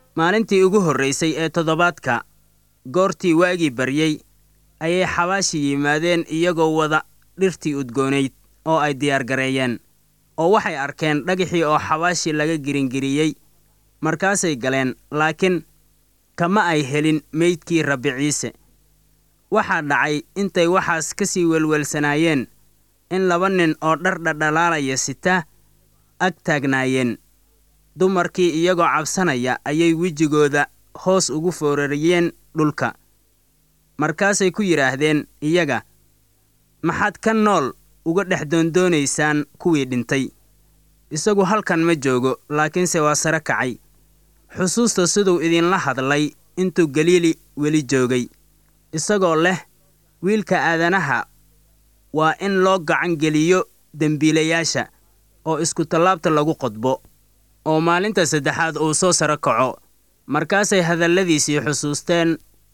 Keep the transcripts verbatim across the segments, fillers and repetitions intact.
Maalintii ugu horreysay ee toddobaadka, goortii waagii baryay, ayay xawaashi yimaadeen iyagoo wada dhirtii udgoonayd oo ay diyaar gareeyeen, oo waxay arkeen dhagixii oo xawaashi laga giringiriyey. Markaasay galeen, laakiin kama ay helin meydkii Rabbi Ciise. Waxaa dhacay intay waxaas ka sii welwelsanaayeen in laba nin oo dhar dhaldhalaalaya sita ag taagnaayeen. Dumarkii iyagoo cabsanaya ayay wejigooda hoos ugu foorariyeen dhulka. Markaasay ku yidhaahdeen iyaga, maxaad ka nool uga dhex doondoonaysaan kuwii dhintay? Isagu halkan ma joogo, laakiinse waa sare kacay. Xusuusta siduu idinla hadlay intuu Galiili weli joogay, isagoo leh, wiilka aadanaha waa in loo gacan geliyo dembiilayaasha oo isku tallaabta lagu qodbo, oo maalinta saddexaad uu soo sare kaco. Markaasay hadalladiisii xusuusteen,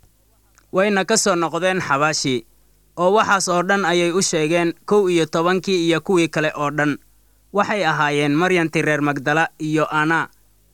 wayna ka soo noqdeen xabaashi, oo waxaas oo dhan ayay u sheegeen kow iyo tobankii iyo kuwii kale oo dhan. Waxay ahaayeen Maryanti reer Magdala iyo Ana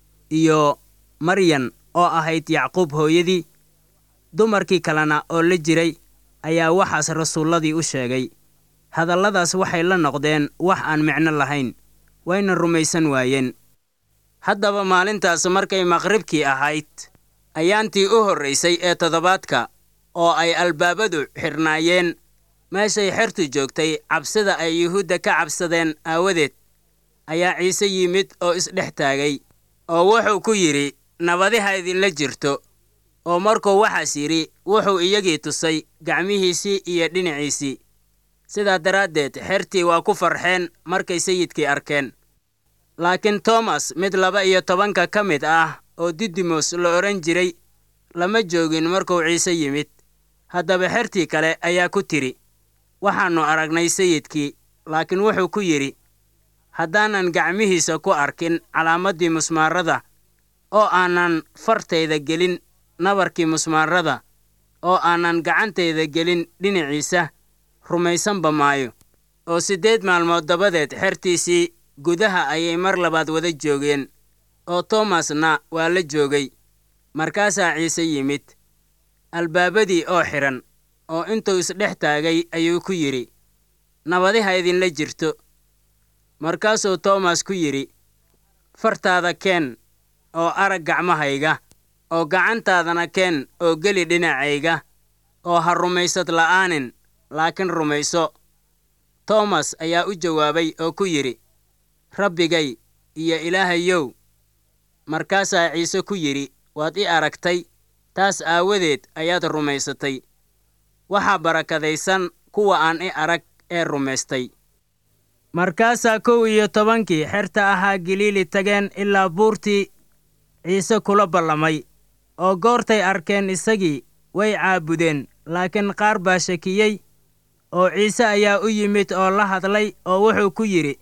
iyo Maryan oo ahayd Yacquub hooyadii. Dumarkii kalena oo la jiray ayaa waxaas rasuuladii u sheegay. Hadalladaas waxay la noqdeen wax aan micno lahayn, wayna rumaysan waayeen. Haddaba maalintaas markay maqribkii ahayd, ayaantii u horreysay ee toddobaadka, oo ay albaabadu xirnaayeen, meeshay xertu joogtay cabsida ay Yuhuudda ka cabsadeen aawadeed, ayaa Ciise yimid oo isdhex taagay, oo wuxuu ku yidhi, nabadi ha idinla jirto. Oo markuu waxaas yidhi, wuxuu iyagii tusay gacmihiisii iyo dhinaciisii. Sidaa daraaddeed xertii waa ku farxeen markay sayidkii arkeen. Laakiin Toomas, mid laba iyo tobanka ka mid ah oo Didimos la odhan jiray, lama joogin markuu Ciise yimid. Haddaba xertii kale ayaa ku tiri, waxaannu aragnay sayidkii. Laakiin wuxuu ku yidhi, haddaanan gacmihiisa ku arkin calaamaddii musmaarada, oo aanan fartayda gelin nabarkii musmaarada, oo aanan gacantayda gelin dhinaciisa, rumaysanba maayo. Oo siddeed maalmood dabadeed xertiisii gudaha ayay mar labaad wada joogeen, oo Toomasna waa la joogay. Markaasaa Ciise yimid, albaabadii oo xiran, oo intuu isdhex taagay ayuu ku yidhi, nabadi ha idinla jirto. Markaasuu Toomas ku yidhi, fartaada keen oo arag gacmahayga, oo gacantaadana keen oo geli dhinacayga, oo ha rumaysad la'aanin, laakiin rumayso. Toomas ayaa u jawaabay oo ku yidhi, Rabbigay iyo Ilaahayow. Markaasaa Ciise ku yidhi, waad i aragtay, taas aawadeed ayaad rumaysatay. Waxaa barakadaysan kuwa aan i arag ee rumaystay. Markaasaa kow iyo tobankii xerta ahaa Galiili tageen ilaa buurtii Ciise kula ballamay, oo goortay arkeen isagii way caabudeen. Laakiin qaar baa shakiyey, oo Ciise ayaa u yimid oo la hadlay, oo wuxuu ku yidhi,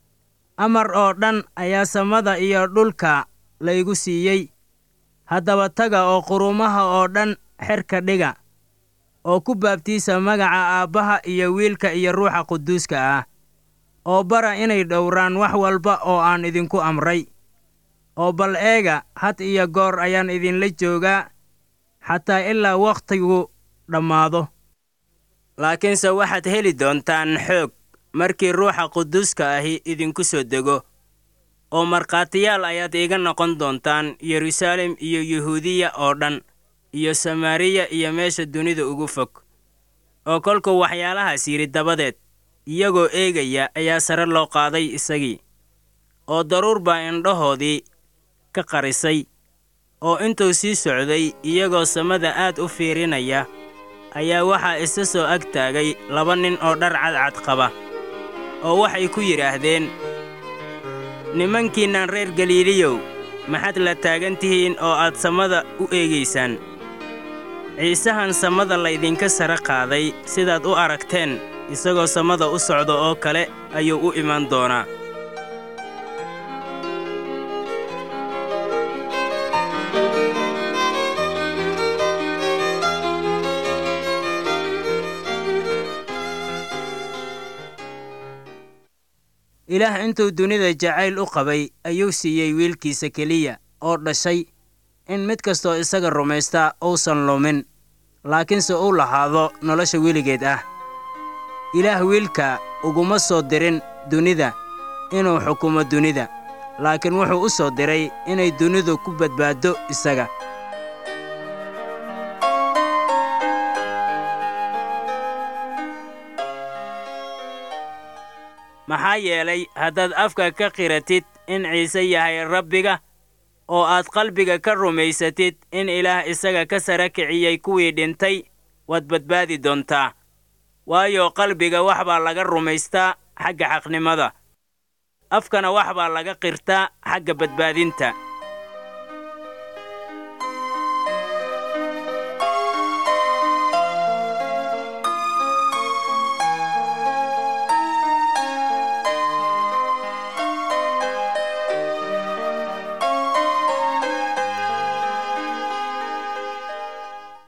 amar oo dhan ayaa samada iyo dhulka laygu siiyey. Haddaba taga oo quruumaha oo dhan xer ka dhiga, oo ku baabtiisa magaca Aabbaha iyo Wiilka iyo Ruuxa Quduuska ah, oo bara inay dhowraan wax walba oo aan idinku amray. Oo bal eega, had iyo goor ayaan idinla joogaa, xataa ilaa wakhtigu dhammaado. Laakiinse waxaad heli doontaan xoog markii Ruuxa Quduuska ahi idinku soo dego, oo markhaatiyaal ayaad iiga noqon doontaan Yeruusaalem iyo Yuhuudiya oo dhan, iyo Samaariya iyo meesha dunida ugu fog. Oo kolkuu waxyaalahaas yidhi dabadeed, iyagoo eegaya ayaa sare loo qaaday isagii, oo daruur baa indhahoodii ka qarisay. Oo intuu sii socday iyagoo samada aad u fiirinaya, ayaa waxaa isa soo ag taagay laba nin oo dhar cadcad qaba, oo waxay ku yidhaahdeen, nimankiinnan reer Galiiliyow, maxaad la taagan tihiin oo aad samada u eegaysaan? Ciisahan samada laydinka sare qaaday, sidaad u aragteen, isagoo samada u socda oo kale ayuu u iman doonaa. Ilaah intuu dunida jacayl u qabay ayuu siiyey wiilkiisa keliya oo dhashay, in mid kastoo isaga rumaysta uusan lumin laakiinse uu lahaado nolosha weligeed ah. ilaah wiilka uguma soo dirin dunida inuu xukumo dunida, laakiin wuxuu u soo diray inay dunidu ku badbaaddo isaga. maxaa yeelay haddaad afka ka qiratid in ciise yahay rabbiga oo aad qalbiga ka rumaysatid in ilaah isaga ka sara kiciyey kuwii dhintay, waad badbaadi doontaa. waayo qalbiga wax baa laga rumaystaa xagga xaqnimada, afkana wax baa laga qirtaa xagga badbaadinta.